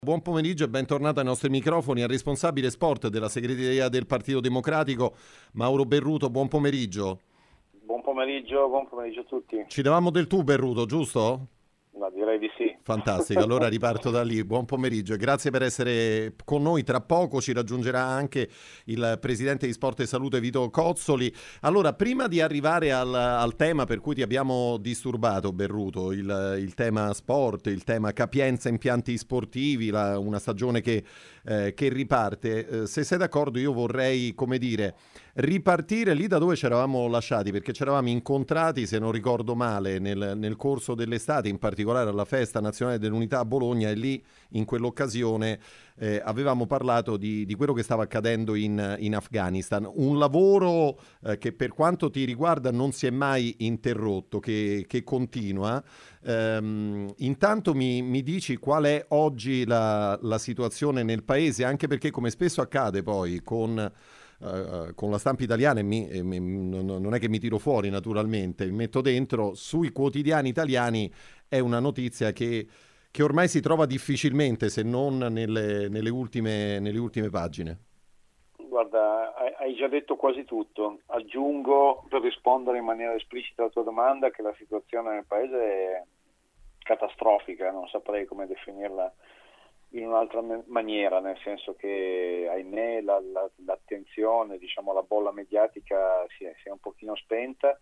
Buon pomeriggio e bentornato ai nostri microfoni al responsabile sport della segreteria del Partito Democratico, Mauro Berruto. Buon pomeriggio. Buon pomeriggio a tutti. Ci davamo del tu, Berruto, giusto? Ma direi di sì. Fantastico, allora riparto da lì. Buon pomeriggio e grazie per essere con noi. Tra poco ci raggiungerà anche il presidente di Sport e Salute Vito Cozzoli. Allora, prima di arrivare al tema per cui ti abbiamo disturbato, Berruto, il tema sport, il tema capienza impianti sportivi, una stagione che riparte, se sei d'accordo io vorrei, come dire, ripartire lì da dove ci eravamo lasciati, perché ci eravamo incontrati, se non ricordo male, nel corso dell'estate, in particolare alla Festa Nazionale dell'Unità a Bologna, e lì in quell'occasione avevamo parlato di quello che stava accadendo in Afghanistan. Un lavoro che per quanto ti riguarda non si è mai interrotto, che continua. Intanto mi dici qual è oggi la situazione nel paese, anche perché come spesso accade poi con la stampa italiana, non è che mi tiro fuori naturalmente, mi metto dentro, sui quotidiani italiani è una notizia che ormai si trova difficilmente, se non nelle ultime pagine. Guarda, hai già detto quasi tutto. Aggiungo, per rispondere in maniera esplicita alla tua domanda, che la situazione nel paese è catastrofica, non saprei come definirla in un'altra maniera, nel senso che, ahimè, l'attenzione, diciamo, la bolla mediatica si è un pochino spenta.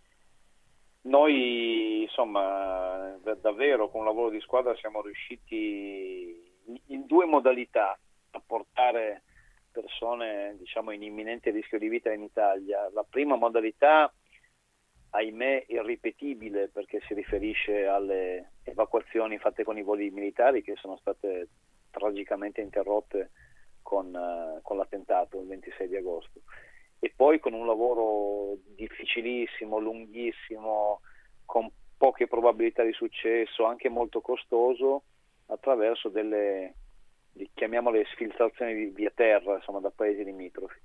Noi, insomma, davvero con un lavoro di squadra siamo riusciti in due modalità a portare persone, diciamo, in imminente rischio di vita in Italia. La prima modalità, ahimè, irripetibile, perché si riferisce alle evacuazioni fatte con i voli militari che sono state tragicamente interrotte con l'attentato il 26 di agosto. E poi con un lavoro difficilissimo, lunghissimo, con poche probabilità di successo, anche molto costoso, attraverso chiamiamole sfiltrazioni via terra, insomma, da paesi limitrofi.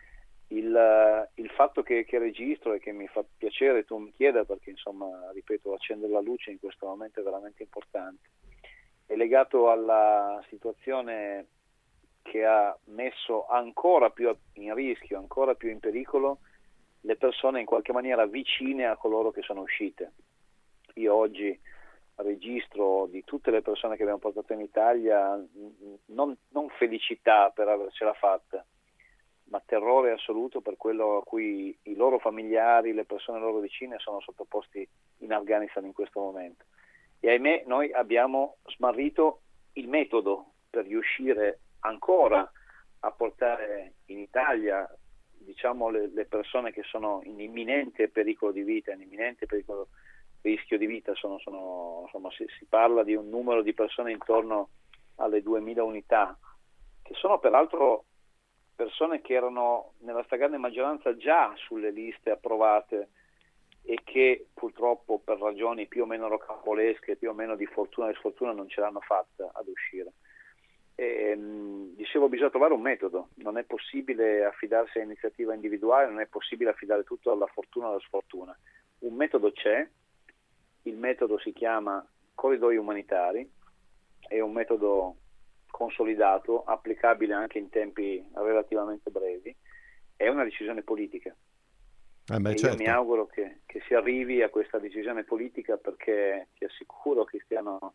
Il fatto che registro e che mi fa piacere tu mi chieda, perché, insomma, ripeto, accendere la luce in questo momento è veramente importante, è legato alla situazione che ha messo ancora più in rischio, ancora più in pericolo le persone in qualche maniera vicine a coloro che sono uscite. Io oggi registro di tutte le persone che abbiamo portato in Italia non felicità per avercela fatta, ma terrore assoluto per quello a cui i loro familiari, le persone loro vicine sono sottoposti in Afghanistan in questo momento. E ahimè noi abbiamo smarrito il metodo per riuscire ancora a portare in Italia, diciamo, le persone che sono in imminente pericolo di vita, in imminente rischio di vita. Insomma, si parla di un numero di persone intorno alle 2000 unità, che sono peraltro persone che erano nella stragrande maggioranza già sulle liste approvate e che purtroppo per ragioni più o meno rocambolesche, più o meno di fortuna e sfortuna, non ce l'hanno fatta ad uscire. Dicevo, bisogna trovare un metodo, non è possibile affidarsi a iniziativa individuale, non è possibile affidare tutto alla fortuna o alla sfortuna. Un metodo c'è, il metodo si chiama corridoi umanitari, è un metodo consolidato, applicabile anche in tempi relativamente brevi, è una decisione politica. Certo. Io mi auguro che si arrivi a questa decisione politica, perché ti assicuro, Cristiano,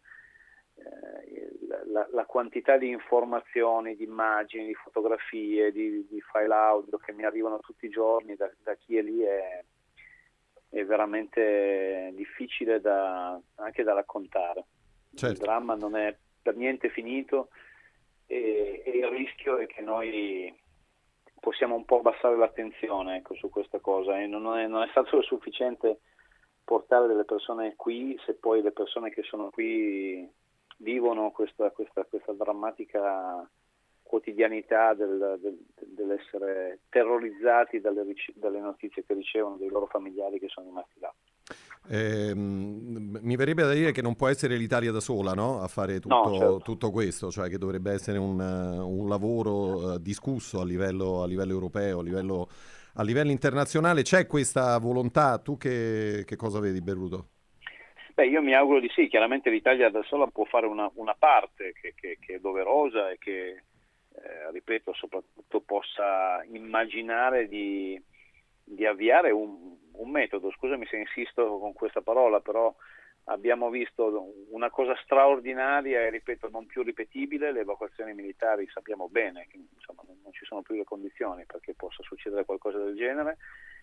la quantità di informazioni, di immagini, di fotografie, di file audio che mi arrivano tutti i giorni da chi è lì è veramente difficile anche da raccontare. Certo. Il dramma non è per niente finito e il rischio è che noi possiamo un po' abbassare l'attenzione, ecco, su questa cosa, e non è stato sufficiente portare delle persone qui se poi le persone che sono qui vivono questa drammatica quotidianità dell'essere terrorizzati dalle notizie che ricevono dei loro familiari che sono rimasti là. Mi verrebbe da dire che non può essere l'Italia da sola, no? A fare tutto questo, cioè che dovrebbe essere un lavoro discusso a livello europeo, a livello internazionale. C'è questa volontà? Tu che cosa vedi, Berruto? Io mi auguro di sì, chiaramente l'Italia da sola può fare una parte che è doverosa e che, ripeto, soprattutto possa immaginare di avviare un metodo. Scusami se insisto con questa parola, però abbiamo visto una cosa straordinaria e, ripeto, non più ripetibile. Le evacuazioni militari sappiamo bene che insomma, non ci sono più le condizioni perché possa succedere qualcosa del genere.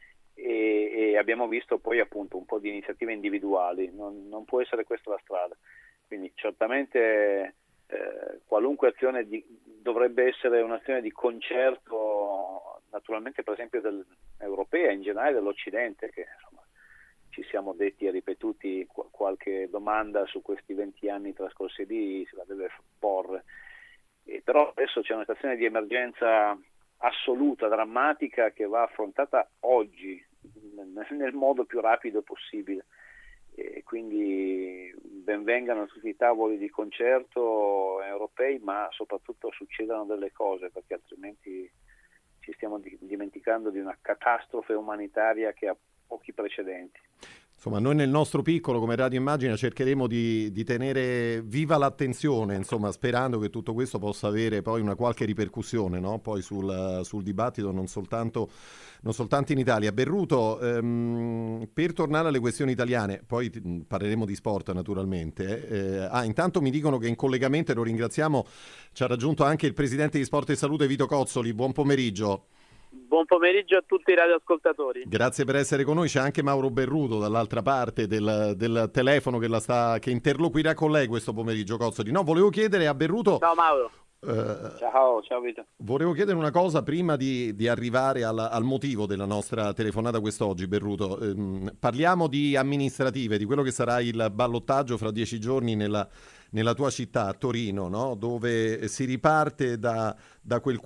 E abbiamo visto poi appunto un po' di iniziative individuali, non può essere questa la strada, quindi certamente qualunque azione dovrebbe essere un'azione di concerto, naturalmente per esempio europea, in generale dell'Occidente, che insomma ci siamo detti e ripetuti qualche domanda su questi 20 anni trascorsi lì se la deve porre, però adesso c'è una situazione di emergenza assoluta, drammatica, che va affrontata oggi nel modo più rapido possibile, e quindi benvengano tutti i tavoli di concerto europei, ma soprattutto succedano delle cose, perché altrimenti ci stiamo dimenticando di una catastrofe umanitaria che ha pochi precedenti. Insomma, noi nel nostro piccolo, come Radio Immagina, cercheremo di tenere viva l'attenzione, insomma, sperando che tutto questo possa avere poi una qualche ripercussione, no? Poi sul dibattito, non soltanto in Italia. Berruto, per tornare alle questioni italiane, poi parleremo di sport naturalmente. Intanto mi dicono che in collegamento, e lo ringraziamo, ci ha raggiunto anche il presidente di Sport e Salute Vito Cozzoli. Buon pomeriggio. Buon pomeriggio a tutti i radioascoltatori. Grazie per essere con noi. C'è anche Mauro Berruto dall'altra parte del telefono che interloquirà con lei questo pomeriggio, Cozzoli. No, volevo chiedere a Berruto... Ciao Mauro. Ciao Vito. Volevo chiedere una cosa prima di arrivare al motivo della nostra telefonata quest'oggi, Berruto. Parliamo di amministrative, di quello che sarà il ballottaggio fra 10 giorni nella tua città, a Torino, no? Dove si riparte da quel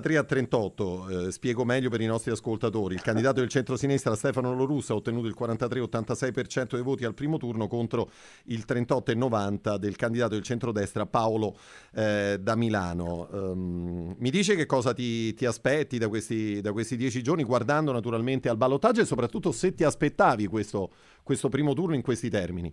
43-38, spiego meglio per i nostri ascoltatori. Il candidato del centro-sinistra Stefano Lo Russo ha ottenuto il 43-86% dei voti al primo turno contro il 38-90% del candidato del centrodestra Paolo da Milano. Mi dice che cosa ti aspetti da questi 10 giorni, guardando naturalmente al ballottaggio, e soprattutto se ti aspettavi questo primo turno in questi termini?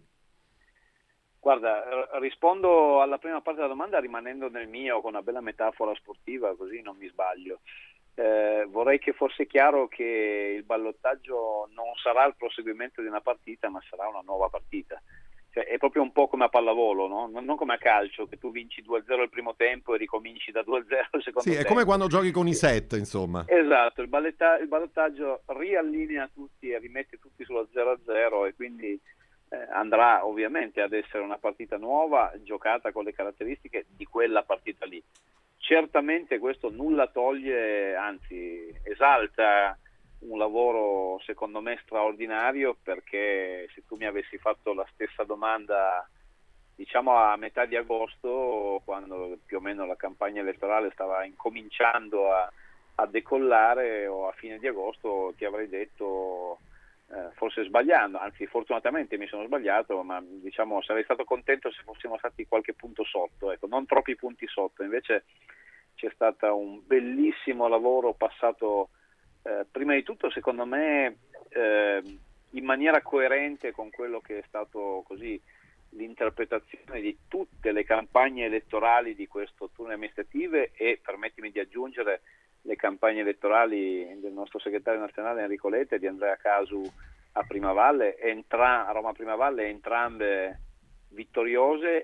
Guarda, rispondo alla prima parte della domanda rimanendo nel mio, con una bella metafora sportiva, così non mi sbaglio. Vorrei che fosse chiaro che il ballottaggio non sarà il proseguimento di una partita, ma sarà una nuova partita. Cioè, è proprio un po' come a pallavolo, no? Non come a calcio, che tu vinci 2-0 il primo tempo e ricominci da 2-0 il secondo tempo. Sì, è come quando giochi con i set, insomma. Esatto, il ballottaggio riallinea tutti e rimette tutti sullo 0-0, e quindi andrà ovviamente ad essere una partita nuova, giocata con le caratteristiche di quella partita lì. Certamente questo nulla toglie, anzi esalta un lavoro secondo me straordinario, perché se tu mi avessi fatto la stessa domanda diciamo a metà di agosto, quando più o meno la campagna elettorale stava incominciando a decollare, o a fine di agosto, ti avrei detto, forse sbagliando, anzi fortunatamente mi sono sbagliato, ma diciamo sarei stato contento se fossimo stati qualche punto sotto, ecco, non troppi punti sotto. Invece c'è stato un bellissimo lavoro passato, prima di tutto secondo me in maniera coerente con quello che è stato così l'interpretazione di tutte le campagne elettorali di questo turno amministrative, e permettimi di aggiungere le campagne elettorali del nostro segretario nazionale Enrico Letta e di Andrea Casu a Primavalle, a Roma Primavalle, entrambe vittoriose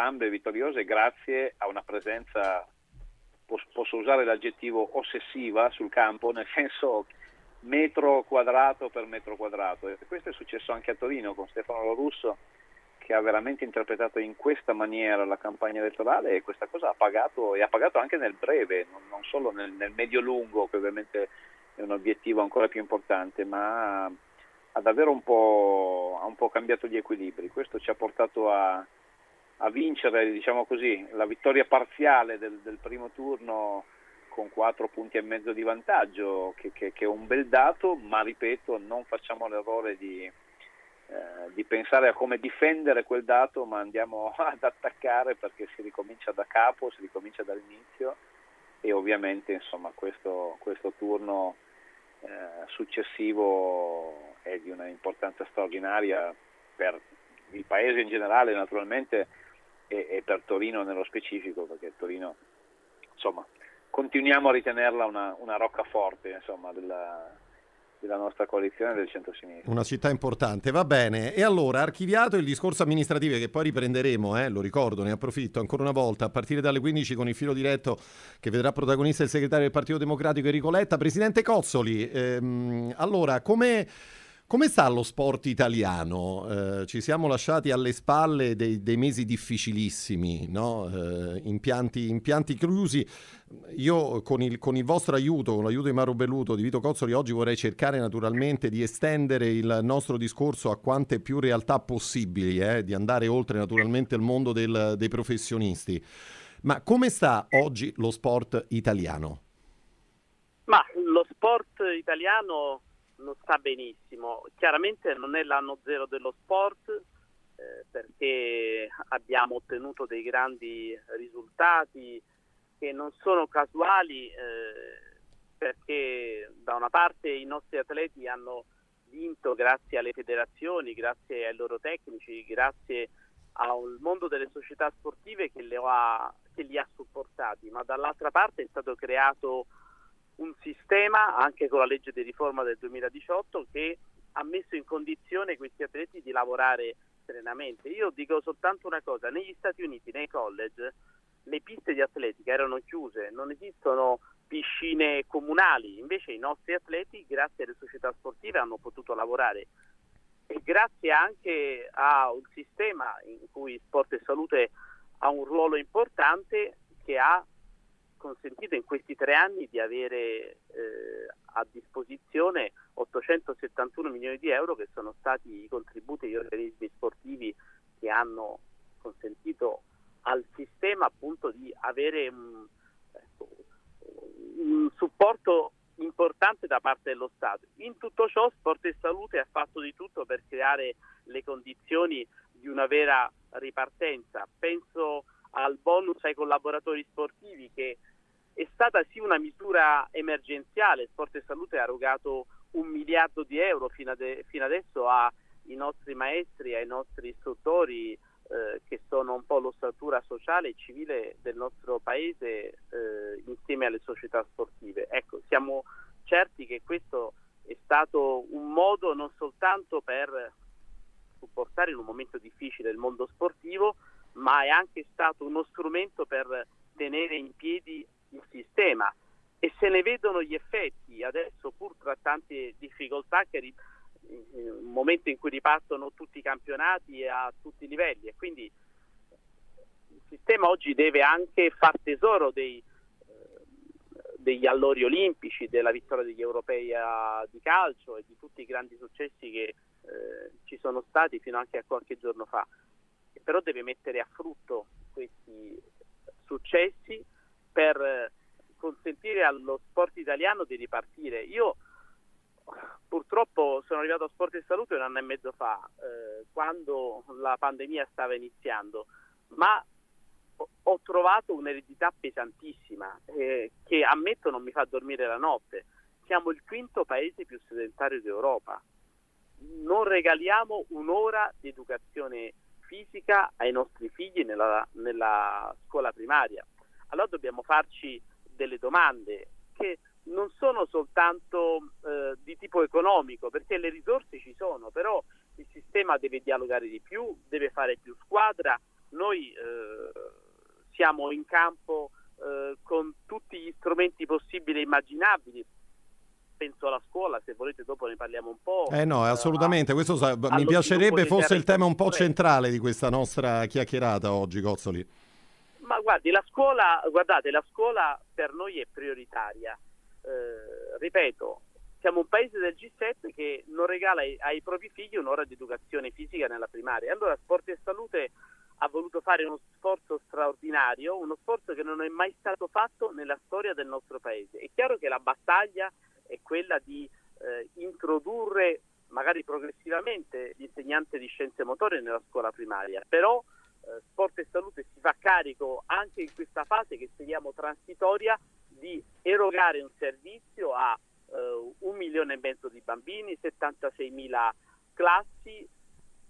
grazie a una presenza, posso usare l'aggettivo ossessiva, sul campo, nel senso metro quadrato per metro quadrato. E questo è successo anche a Torino con Stefano Lo Russo, che ha veramente interpretato in questa maniera la campagna elettorale, e questa cosa ha pagato anche nel breve, non solo nel medio-lungo, che ovviamente è un obiettivo ancora più importante, ma ha davvero un po' cambiato gli equilibri. Questo ci ha portato a vincere, diciamo così, la vittoria parziale del primo turno con 4 punti e mezzo di vantaggio, che è un bel dato, ma ripeto, non facciamo l'errore di pensare a come difendere quel dato, ma andiamo ad attaccare, perché si ricomincia da capo, si ricomincia dall'inizio, e ovviamente insomma questo turno successivo è di una importanza straordinaria per il Paese in generale naturalmente e per Torino nello specifico, perché Torino, insomma, continuiamo a ritenerla una roccaforte, insomma, della nostra coalizione del centro-sinistra. Una città importante, va bene. E allora, archiviato il discorso amministrativo, che poi riprenderemo, lo ricordo, ne approfitto ancora una volta, a partire dalle 15 con il filo diretto che vedrà protagonista il segretario del Partito Democratico Enrico Letta. Presidente Cozzoli, allora, come sta lo sport italiano? Ci siamo lasciati alle spalle dei mesi difficilissimi, no? Impianti chiusi. Io con il vostro aiuto, con l'aiuto di Mauro Belluto, di Vito Cozzoli, oggi vorrei cercare naturalmente di estendere il nostro discorso a quante più realtà possibili, di andare oltre naturalmente il mondo dei professionisti. Ma come sta oggi lo sport italiano? Ma lo sport italiano non sta benissimo. Chiaramente non è l'anno zero dello sport, perché abbiamo ottenuto dei grandi risultati che non sono casuali, perché da una parte i nostri atleti hanno vinto grazie alle federazioni, grazie ai loro tecnici, grazie al mondo delle società sportive che li ha supportati, ma dall'altra parte è stato creato un sistema, anche con la legge di riforma del 2018, che ha messo in condizione questi atleti di lavorare serenamente. Io dico soltanto una cosa: negli Stati Uniti, nei college, le piste di atletica erano chiuse, non esistono piscine comunali, invece i nostri atleti, grazie alle società sportive, hanno potuto lavorare, e grazie anche a un sistema in cui Sport e Salute ha un ruolo importante, che ha consentito in questi 3 anni di avere a disposizione 871 milioni di euro, che sono stati i contributi degli organismi sportivi, che hanno consentito al sistema appunto di avere un supporto importante da parte dello Stato. In tutto ciò Sport e Salute ha fatto di tutto per creare le condizioni di una vera ripartenza. Penso al bonus ai collaboratori sportivi, che è stata sì una misura emergenziale. Sport e Salute ha erogato 1 miliardo di euro fino adesso ai nostri maestri, ai nostri istruttori, che sono un po' l'ossatura sociale e civile del nostro paese, insieme alle società sportive. Ecco, siamo certi che questo è stato un modo non soltanto per supportare in un momento difficile il mondo sportivo, ma è anche stato uno strumento per tenere in piedi il sistema, e se ne vedono gli effetti adesso, pur tra tante difficoltà, che in un momento in cui ripartono tutti i campionati a tutti i livelli, e quindi il sistema oggi deve anche far tesoro degli allori olimpici, della vittoria degli europei di calcio e di tutti i grandi successi che ci sono stati fino anche a qualche giorno fa. Però deve mettere a frutto questi successi per consentire allo sport italiano di ripartire. Io purtroppo sono arrivato a Sport e Salute 1 anno e mezzo fa, quando la pandemia stava iniziando, ma ho trovato un'eredità pesantissima, che ammetto non mi fa dormire la notte. Siamo il 5º paese più sedentario d'Europa. Non regaliamo un'ora di educazione fisica ai nostri figli nella scuola primaria. Allora dobbiamo farci delle domande che non sono soltanto di tipo economico, perché le risorse ci sono, però il sistema deve dialogare di più, deve fare più squadra. Noi siamo in campo con tutti gli strumenti possibili e immaginabili. Penso alla scuola, se volete dopo ne parliamo un po'. No, assolutamente, questo mi piacerebbe fosse il tema un po' centrale di questa nostra chiacchierata oggi, Cozzoli. Ma guardi, la scuola per noi è prioritaria. Ripeto, siamo un paese del G7 che non regala ai propri figli un'ora di educazione fisica nella primaria. Allora Sport e Salute ha voluto fare uno sforzo straordinario, uno sforzo che non è mai stato fatto nella storia del nostro paese. È chiaro che la battaglia è quella di introdurre magari progressivamente l'insegnante di scienze motorie nella scuola primaria, però Sport e Salute si fa carico anche in questa fase che speriamo transitoria di erogare un servizio a 1,5 milioni di bambini, 76.000 classi,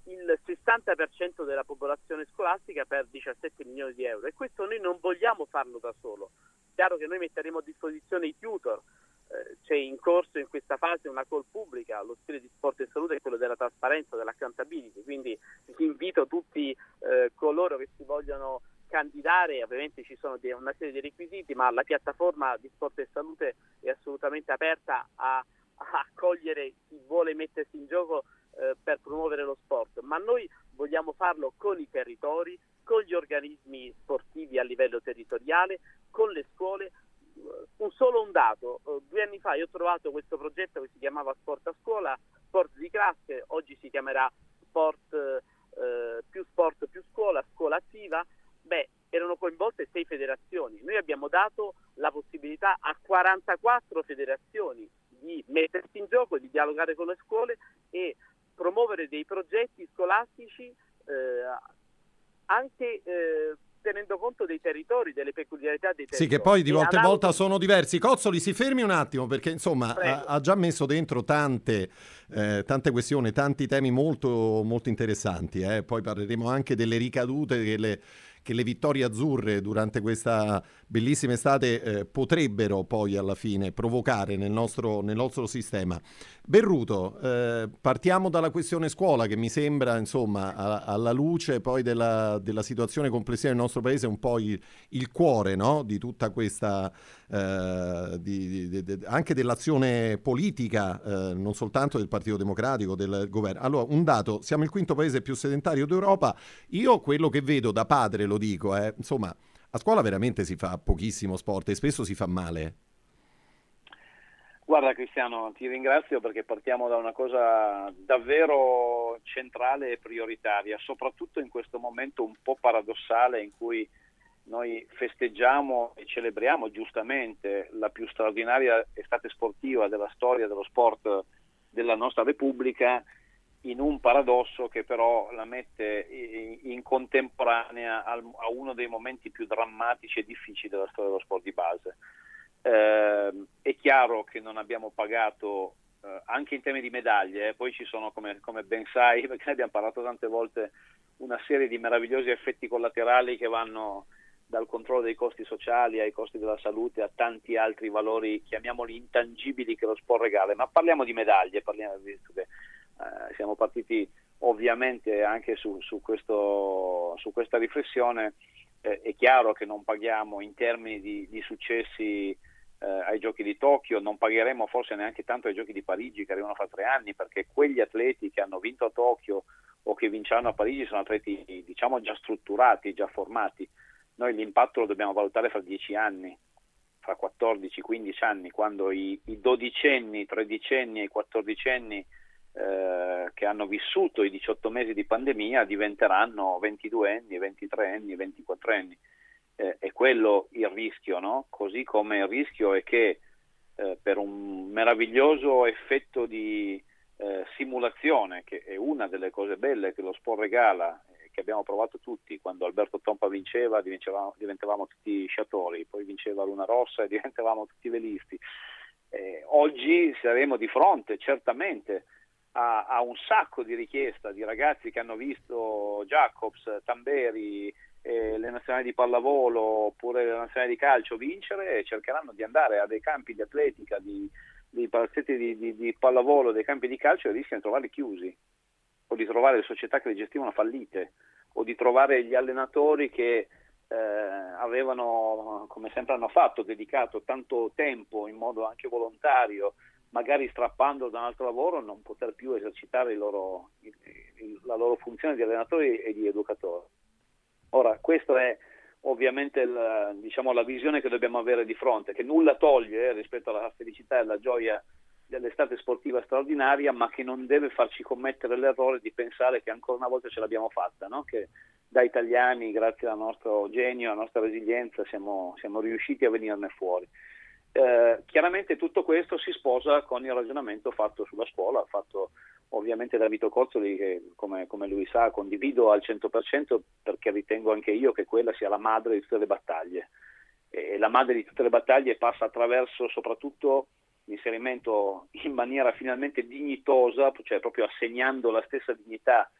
il 60% della popolazione scolastica per 17 milioni di euro, e questo noi non vogliamo farlo da solo. Chiaro che noi metteremo a disposizione i tutor, c'è in corso in questa fase una call pubblica, lo stile di sport e salute è quello della trasparenza, dell'accountability, quindi invito tutti coloro che si vogliono candidare. Ovviamente ci sono una serie di requisiti, ma la piattaforma di sport e salute è assolutamente aperta a accogliere chi vuole mettersi in gioco per promuovere lo sport, ma noi vogliamo farlo con i territori, con gli organismi sportivi a livello territoriale, con le scuole. Un dato: 2 anni fa io ho trovato questo progetto che si chiamava Sport a Scuola, sport di classe, oggi si chiamerà sport più scuola, scuola attiva. Erano coinvolte 6 federazioni, noi abbiamo dato la possibilità a 44 federazioni di mettersi in gioco, di dialogare con le scuole e promuovere dei progetti scolastici anche tenendo conto dei territori, delle peculiarità dei territori. Sì, che poi di volta in volta sono diversi. Cozzoli, si fermi un attimo, perché insomma ha già messo dentro tante questioni, tanti temi molto, molto interessanti. Poi parleremo anche delle ricadute che le vittorie azzurre durante questa bellissima estate potrebbero poi alla fine provocare nel nostro sistema. Berruto, partiamo dalla questione scuola, che mi sembra, insomma, alla luce poi della situazione complessiva del nostro paese, un po' il cuore, no? Di tutta questa anche dell'azione politica, non soltanto del Partito Democratico, del governo. Allora, un dato: siamo il 5º paese più sedentario d'Europa. Io quello che vedo da padre, lo dico, insomma, a scuola veramente si fa pochissimo sport e spesso si fa male. Guarda Cristiano, ti ringrazio, perché partiamo da una cosa davvero centrale e prioritaria, soprattutto in questo momento un po' paradossale in cui noi festeggiamo e celebriamo giustamente la più straordinaria estate sportiva della storia dello sport della nostra Repubblica, in un paradosso che però la mette in contemporanea a uno dei momenti più drammatici e difficili della storia dello sport di base. È chiaro che non abbiamo pagato anche in termini di medaglie, poi ci sono, come ben sai, perché ne abbiamo parlato tante volte, una serie di meravigliosi effetti collaterali che vanno dal controllo dei costi sociali ai costi della salute a tanti altri valori, chiamiamoli intangibili, che lo sport regala. Ma parliamo di medaglie, siamo partiti ovviamente anche su questa riflessione. È chiaro che non paghiamo in termini di successi ai Giochi di Tokyo, non pagheremo forse neanche tanto ai Giochi di Parigi, che arrivano fra 3 anni, perché quegli atleti che hanno vinto a Tokyo o che vinceranno a Parigi sono atleti, diciamo, già strutturati, già formati. Noi l'impatto lo dobbiamo valutare fra 10 anni, fra 14, 15 anni, quando i dodicenni, i tredicenni e i quattordicenni che hanno vissuto i 18 mesi di pandemia diventeranno 22 anni, 23 anni, 24 anni. È quello il rischio, no? Così come il rischio è che per un meraviglioso effetto di simulazione, che è una delle cose belle che lo sport regala, che abbiamo provato tutti. Quando Alberto Tompa vinceva diventavamo tutti sciatori, poi vinceva Luna Rossa e diventavamo tutti velisti. Oggi saremo di fronte certamente a un sacco di richiesta di ragazzi che hanno visto Jacobs, Tamberi, le nazionali di pallavolo oppure le nazionali di calcio vincere, e cercheranno di andare a dei campi di atletica, di palazzetti di pallavolo, dei campi di calcio, e rischiano di trovarli chiusi, o di trovare le società che le gestivano fallite, o di trovare gli allenatori che avevano, come sempre hanno fatto, dedicato tanto tempo in modo anche volontario, magari strappando da un altro lavoro, non poter più esercitare la loro funzione di allenatori e di educatori. Ora, questa è ovviamente la visione che dobbiamo avere di fronte, che nulla toglie rispetto alla felicità e alla gioia dell'estate sportiva straordinaria, ma che non deve farci commettere l'errore di pensare che ancora una volta ce l'abbiamo fatta, no? Che da italiani, grazie al nostro genio, alla nostra resilienza, siamo riusciti a venirne fuori. Chiaramente tutto questo si sposa con il ragionamento fatto sulla scuola, fatto ovviamente da Vito Cozzoli, che come lui sa condivido al 100%, perché ritengo anche io che quella sia la madre di tutte le battaglie, e la madre di tutte le battaglie passa attraverso soprattutto l'inserimento in maniera finalmente dignitosa, cioè proprio assegnando la stessa dignità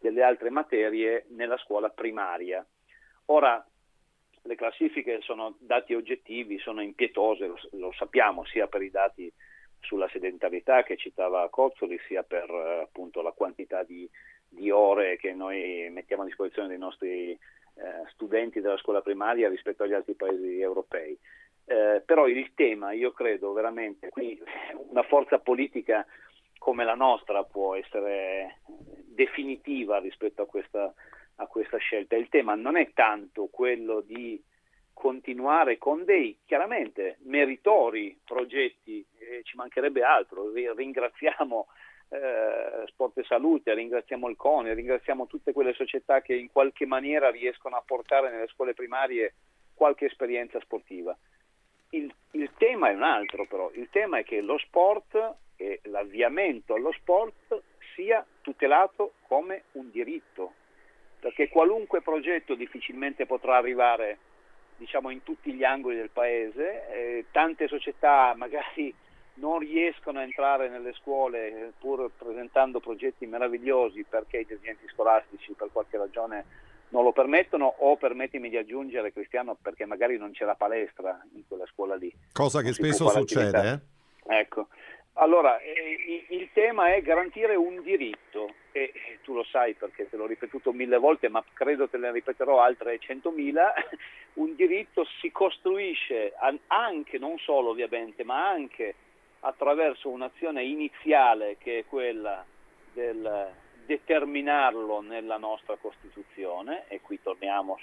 delle altre materie nella scuola primaria. Ora, le classifiche sono dati oggettivi, sono impietose, lo sappiamo, sia per i dati sulla sedentarietà che citava Cozzoli, sia per appunto la quantità di ore che noi mettiamo a disposizione dei nostri studenti della scuola primaria rispetto agli altri paesi europei. Però il tema, io credo veramente, qui una forza politica come la nostra può essere definitiva rispetto a questa scelta. Il tema non è tanto quello di continuare con dei chiaramente meritori progetti, ci mancherebbe altro, ringraziamo Sport e Salute, ringraziamo il CONI, ringraziamo tutte quelle società che in qualche maniera riescono a portare nelle scuole primarie qualche esperienza sportiva. Il tema è un altro, però il tema è che lo sport e l'avviamento allo sport sia tutelato come un diritto, perché qualunque progetto difficilmente potrà arrivare, diciamo, in tutti gli angoli del paese. Tante società magari non riescono a entrare nelle scuole pur presentando progetti meravigliosi perché i dirigenti scolastici per qualche ragione non lo permettono, o permettimi di aggiungere, Cristiano, perché magari non c'è la palestra in quella scuola lì. Cosa che spesso succede, Ecco. Allora, il tema è garantire un diritto, e tu lo sai perché te l'ho ripetuto 1000 volte, ma credo te ne ripeterò altre 100.000. Un diritto si costruisce anche, non solo ovviamente, ma anche attraverso un'azione iniziale che è quella del determinarlo nella nostra Costituzione, e qui torniamo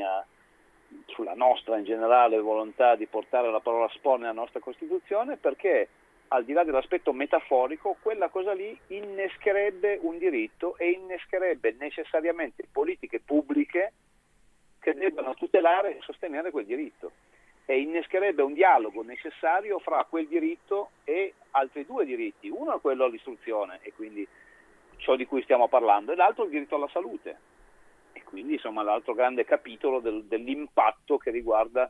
sulla nostra in generale volontà di portare la parola sport nella nostra Costituzione, perché al di là dell'aspetto metaforico, quella cosa lì innescherebbe un diritto e innescherebbe necessariamente politiche pubbliche che debbano tutelare e sostenere quel diritto, e innescherebbe un dialogo necessario fra quel diritto e altri due diritti. Uno è quello all'istruzione, e quindi ciò di cui stiamo parlando, e l'altro il diritto alla salute, e quindi insomma l'altro grande capitolo dell'impatto che riguarda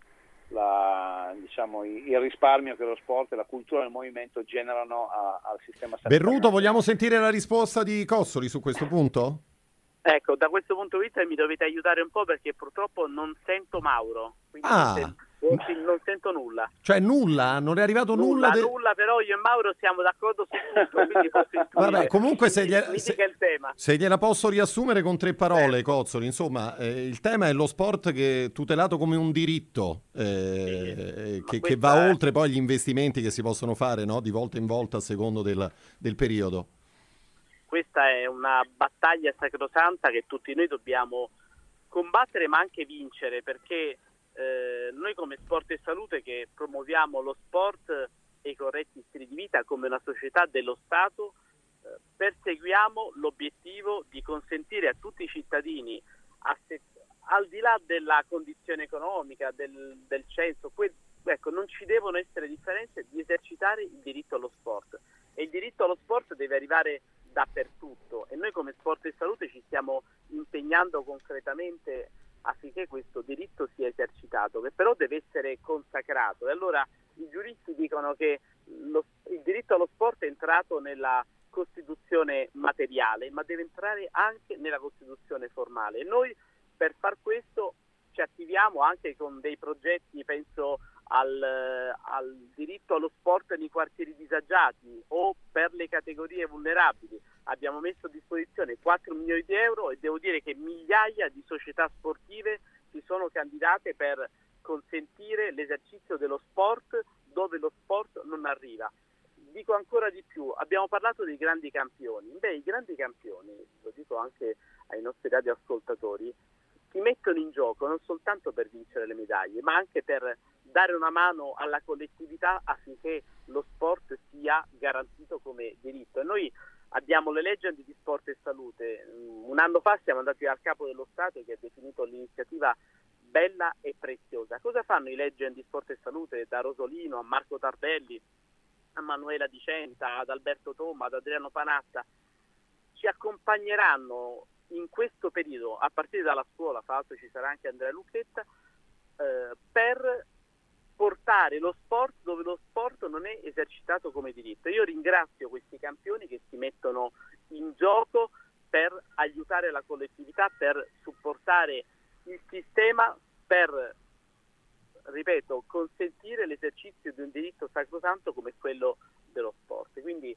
il risparmio che lo sport e la cultura del movimento generano al sistema sanitario. Berruto, vogliamo sentire la risposta di Cozzoli su questo punto? Ecco, da questo punto di vista mi dovete aiutare un po', perché purtroppo non sento Mauro, quindi non sento nulla. Cioè nulla? Non è arrivato nulla? Nulla, però io e Mauro siamo d'accordo su tutto, quindi vabbè, comunque se il tema. Se gliela posso riassumere con 3 parole, Cozzoli, insomma, il tema è lo sport che è tutelato come un diritto, che va oltre poi gli investimenti che si possono fare, no? Di volta in volta a secondo del periodo. Questa è una battaglia sacrosanta che tutti noi dobbiamo combattere, ma anche vincere, perché noi come Sport e Salute, che promuoviamo lo sport e i corretti stili di vita come una società dello Stato, perseguiamo l'obiettivo di consentire a tutti i cittadini, al di là della condizione economica, del censo, non ci devono essere differenze, di esercitare il diritto allo sport, e il diritto allo sport deve arrivare dappertutto, e noi come Sport e Salute ci stiamo impegnando concretamente affinché questo diritto sia esercitato, che però deve essere consacrato. E allora i giuristi dicono che il diritto allo sport è entrato nella Costituzione materiale, ma deve entrare anche nella Costituzione formale, e noi per far questo ci attiviamo anche con dei progetti, penso al diritto allo sport nei quartieri disagiati o per le categorie vulnerabili. Abbiamo messo a disposizione 4 milioni di euro, e devo dire che migliaia di società sportive si sono candidate per consentire l'esercizio dello sport dove lo sport non arriva. Dico ancora di più, abbiamo parlato dei grandi campioni. I grandi campioni, lo dico anche ai nostri radioascoltatori, si mettono in gioco non soltanto per vincere le medaglie, ma anche per dare una mano alla collettività affinché lo sport sia garantito come diritto. E noi abbiamo le legend di Sport e Salute. Un anno fa siamo andati al Capo dello Stato, che ha definito l'iniziativa bella e preziosa. Cosa fanno i legend di Sport e Salute, da Rosolino a Marco Tardelli, a Manuela Di Centa, ad Alberto Tomma, ad Adriano Panatta? Ci accompagneranno in questo periodo, a partire dalla scuola, fra l'altro ci sarà anche Andrea Lucchetta, per portare lo sport dove lo sport non è esercitato come diritto. Io ringrazio questi campioni che si mettono in gioco per aiutare la collettività, per supportare il sistema, per, ripeto, consentire l'esercizio di un diritto sacrosanto come quello dello sport. Quindi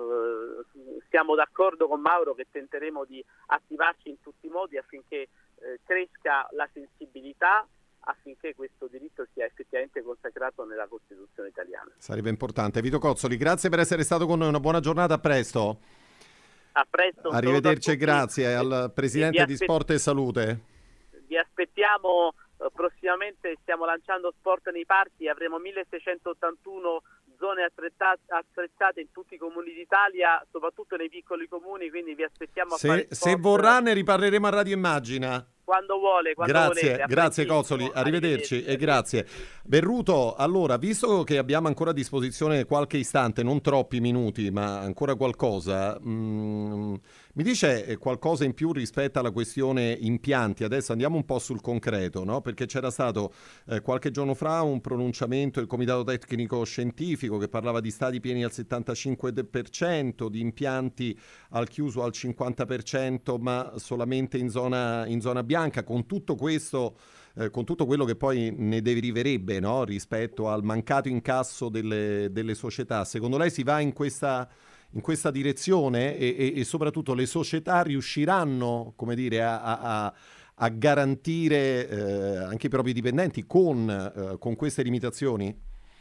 siamo d'accordo con Mauro che tenteremo di attivarci in tutti i modi affinché cresca la sensibilità, affinché questo diritto sia effettivamente consacrato nella Costituzione italiana. Sarebbe importante. Vito Cozzoli, grazie per essere stato con noi, una buona giornata, a presto. A presto. Arrivederci e grazie al Presidente di Sport e Salute. Vi aspettiamo prossimamente, stiamo lanciando Sport nei parchi, avremo 1681 zone attrezzate in tutti i comuni d'Italia, soprattutto nei piccoli comuni, quindi vi aspettiamo a fare sport. Se vorrà ne riparleremo a Radio Immagina. Quando vuole, grazie Cozzoli, arrivederci e grazie. Berruto, allora, visto che abbiamo ancora a disposizione qualche istante, non troppi minuti, ma ancora qualcosa, mi dice qualcosa in più rispetto alla questione impianti? Adesso andiamo un po' sul concreto, no? Perché c'era stato qualche giorno fa un pronunciamento del Comitato Tecnico Scientifico che parlava di stadi pieni al 75%, di impianti al chiuso al 50%, ma solamente in zona bianca. Con tutto questo, con tutto quello che poi ne deriverebbe, no? Rispetto al mancato incasso delle società, secondo lei si va in questa direzione e soprattutto le società riusciranno, come dire, a garantire anche i propri dipendenti con queste limitazioni?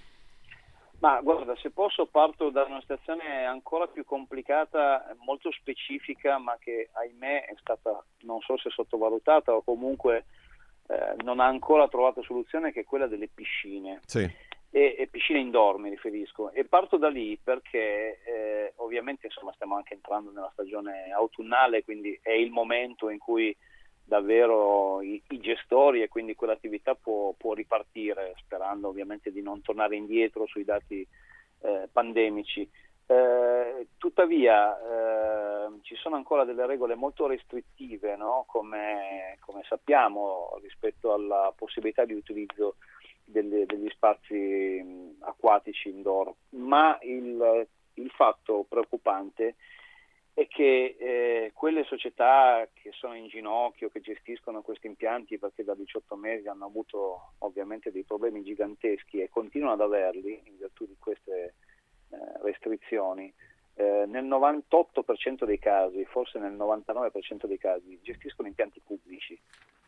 Ma guarda, se posso parto da una situazione ancora più complicata, molto specifica, ma che ahimè è stata, non so se sottovalutata o comunque non ha ancora trovato soluzione, che è quella delle piscine. Sì. E piscine indoor mi riferisco, e parto da lì perché ovviamente insomma stiamo anche entrando nella stagione autunnale, quindi è il momento in cui davvero i gestori e quindi quell'attività può ripartire, sperando ovviamente di non tornare indietro sui dati pandemici. Tuttavia ci sono ancora delle regole molto restrittive, no? come sappiamo, rispetto alla possibilità di utilizzo degli spazi acquatici indoor, ma il fatto preoccupante è che quelle società che sono in ginocchio, che gestiscono questi impianti perché da 18 mesi hanno avuto ovviamente dei problemi giganteschi e continuano ad averli in virtù di queste restrizioni, nel 98% dei casi, forse nel 99% dei casi, gestiscono impianti pubblici.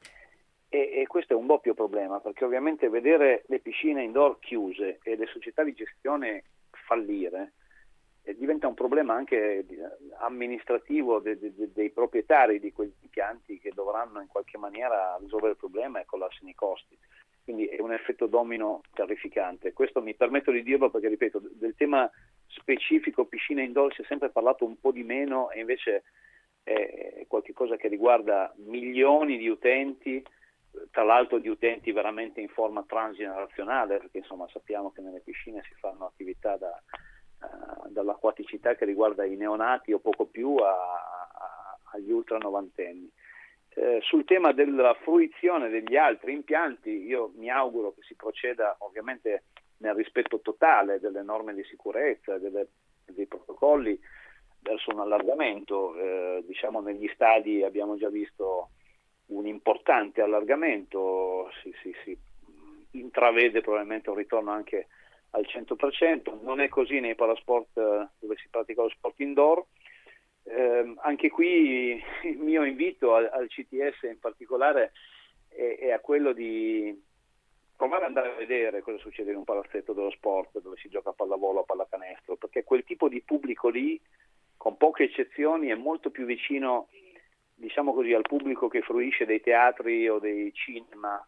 E questo è un doppio problema, perché ovviamente vedere le piscine indoor chiuse e le società di gestione fallire diventa un problema anche amministrativo dei proprietari di quegli impianti, che dovranno in qualche maniera risolvere il problema e collarsene i costi. Quindi è un effetto domino terrificante. Questo mi permetto di dirlo perché, ripeto, del tema specifico piscine indoor si è sempre parlato un po' di meno, e invece è qualcosa che riguarda milioni di utenti, tra l'altro di utenti veramente in forma transgenerazionale, perché insomma sappiamo che nelle piscine si fanno attività dall'acquaticità che riguarda i neonati o poco più agli ultra novantenni. Sul tema della fruizione degli altri impianti, io mi auguro che si proceda ovviamente nel rispetto totale delle norme di sicurezza, dei protocolli, verso un allargamento. Diciamo negli stadi abbiamo già visto un importante allargamento, si intravede probabilmente un ritorno anche al 100%, non è così nei palasport dove si pratica lo sport indoor. Anche qui il mio invito al CTS in particolare è a quello di provare ad andare a vedere cosa succede in un palazzetto dello sport dove si gioca a pallavolo o a pallacanestro, perché quel tipo di pubblico lì, con poche eccezioni, è molto più vicino, diciamo così, al pubblico che fruisce dei teatri o dei cinema.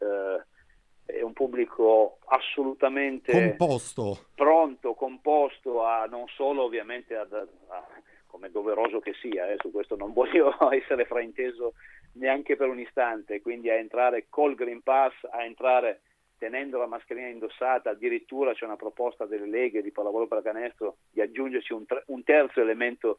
È un pubblico assolutamente pronto, composto a non solo ovviamente come doveroso che sia, su questo non voglio essere frainteso neanche per un istante, quindi a entrare col Green Pass, a entrare tenendo la mascherina indossata. Addirittura c'è una proposta delle leghe di pallavolo pallacanestro di aggiungerci un terzo elemento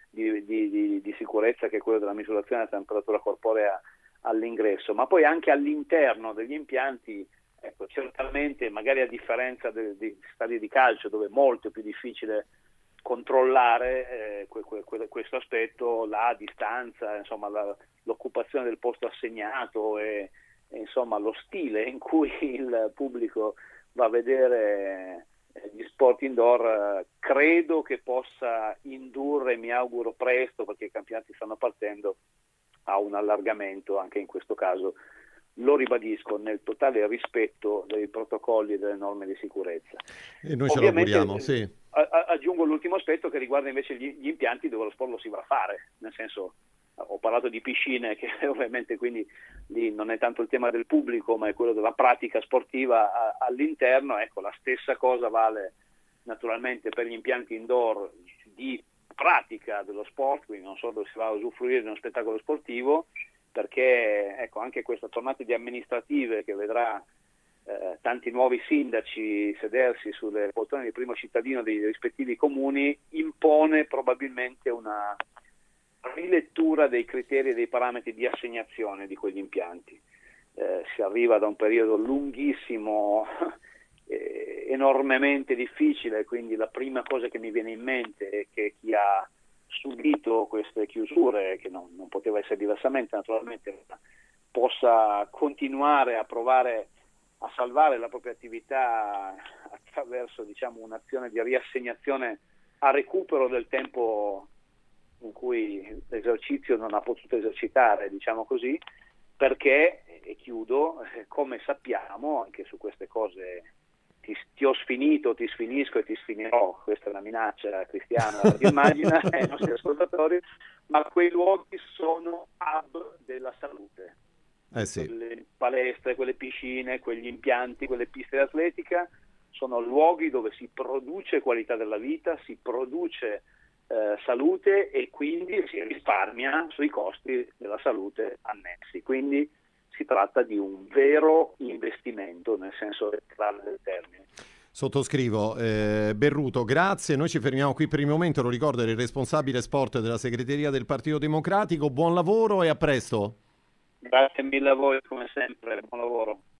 di sicurezza, che è quello della misurazione della temperatura corporea all'ingresso, ma poi anche all'interno degli impianti. Ecco, certamente, magari a differenza dei stadi di calcio, dove è molto più difficile controllare questo aspetto, la distanza, insomma l'occupazione del posto assegnato e insomma lo stile in cui il pubblico va a vedere gli sport indoor. Credo che possa indurre, mi auguro presto, perché i campionati stanno partendo, a un allargamento anche in questo caso. Lo ribadisco, nel totale rispetto dei protocolli e delle norme di sicurezza. E noi ce lo auguriamo, sì. Aggiungo l'ultimo aspetto che riguarda invece gli impianti dove lo sport lo si va a fare, nel senso, ho parlato di piscine, che ovviamente quindi lì non è tanto il tema del pubblico, ma è quello della pratica sportiva all'interno. Ecco, la stessa cosa vale naturalmente per gli impianti indoor di pratica dello sport, quindi non solo dove si va a usufruire di uno spettacolo sportivo, perché ecco, anche questa tornata di amministrative che vedrà tanti nuovi sindaci sedersi sulle poltrone di primo cittadino dei rispettivi comuni impone probabilmente una rilettura dei criteri e dei parametri di assegnazione di quegli impianti. Si arriva da un periodo lunghissimo, enormemente difficile, quindi la prima cosa che mi viene in mente è che chi ha subito queste chiusure, che non poteva essere diversamente naturalmente, possa continuare a provare a salvare la propria attività attraverso, diciamo, un'azione di riassegnazione a recupero del tempo in cui l'esercizio non ha potuto esercitare, diciamo così, perché, e chiudo, come sappiamo, anche su queste cose ti ho sfinito, ti sfinisco e ti sfinirò, questa è la minaccia cristiana, immagina, ai nostri ascoltatori, ma quei luoghi sono hub della salute. Sì. Quelle palestre, quelle piscine, quegli impianti, quelle piste atletica sono luoghi dove si produce qualità della vita, si produce salute e quindi si risparmia sui costi della salute annessi. Quindi si tratta di un vero investimento nel senso letterale del termine. Sottoscrivo. Berruto, grazie. Noi ci fermiamo qui per il momento. Lo ricordo, è il responsabile sport della segreteria del Partito Democratico. Buon lavoro e a presto. Grazie mille a voi come sempre, buon lavoro.